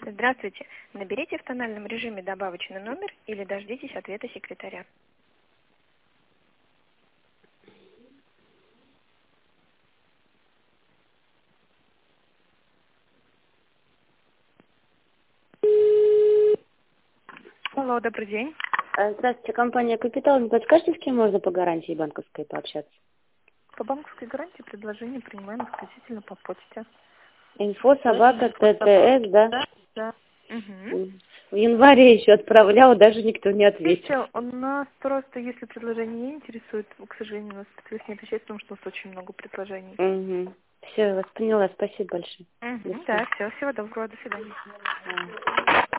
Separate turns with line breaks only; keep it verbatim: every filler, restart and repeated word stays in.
Здравствуйте. Наберите в тональном режиме добавочный номер или дождитесь ответа секретаря. Алло, добрый день.
Э, Здравствуйте, компания «Капитал». Не подскажете, с кем можно по гарантии банковской пообщаться?
По банковской гарантии предложение принимаем исключительно по почте.
Инфо, собака, ТТС, да?
Да, да. Угу.
М. В январе еще отправляла, даже никто не ответил.
Видите, у нас просто, если предложение не интересует, к сожалению, у нас специалист не отвечает, потому что у нас очень много предложений.
Угу. Все, вас поняла, спасибо большое. До
Угу.
свидания.
Да, все, всего доброго, до свидания.
Да.